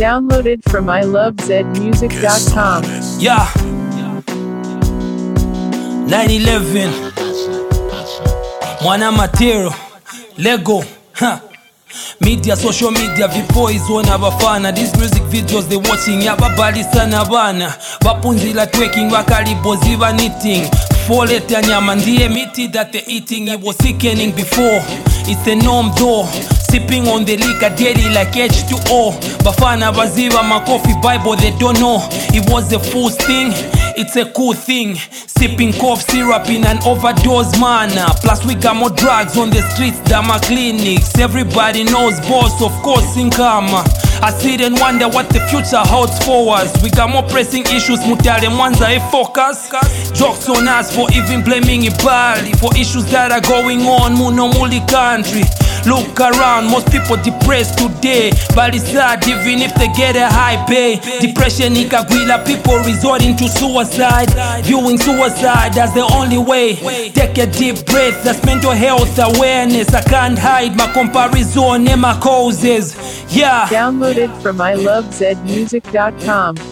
Downloaded from ilovezmusic.com. Yeah. 9/11 Mwana Matero Lego Media, social media, vipoizona bafana. These music videos they watching yababalisana bana. Bapunzila twerking bakalibozi ba knitting. Foleta nyama ndiye miti that they eating. It was sickening before. It's a norm though. Sipping on the liquor daily like H2O. Bafana baziba my coffee Bible they don't know. It was a full thing. It's a cool thing. Sipping cough syrup in an overdose manner. Plus we got more drugs on the streets than my clinics. Everybody knows boss, of course, in karma. I sit and wonder what the future holds for us. We got more pressing issues, mutale mwanza focus. Jokes on us for even blaming Ibali for issues that are going on muno muli country. Look around, most people depressed today, but it's sad even if they get a high pay. Depression ikagwila, people resorting to suicide, viewing suicide as the only way. Take a deep breath, that's mental health awareness. I can't hide my comparison and my causes. Yeah. Downloaded from ilovezmusic.com.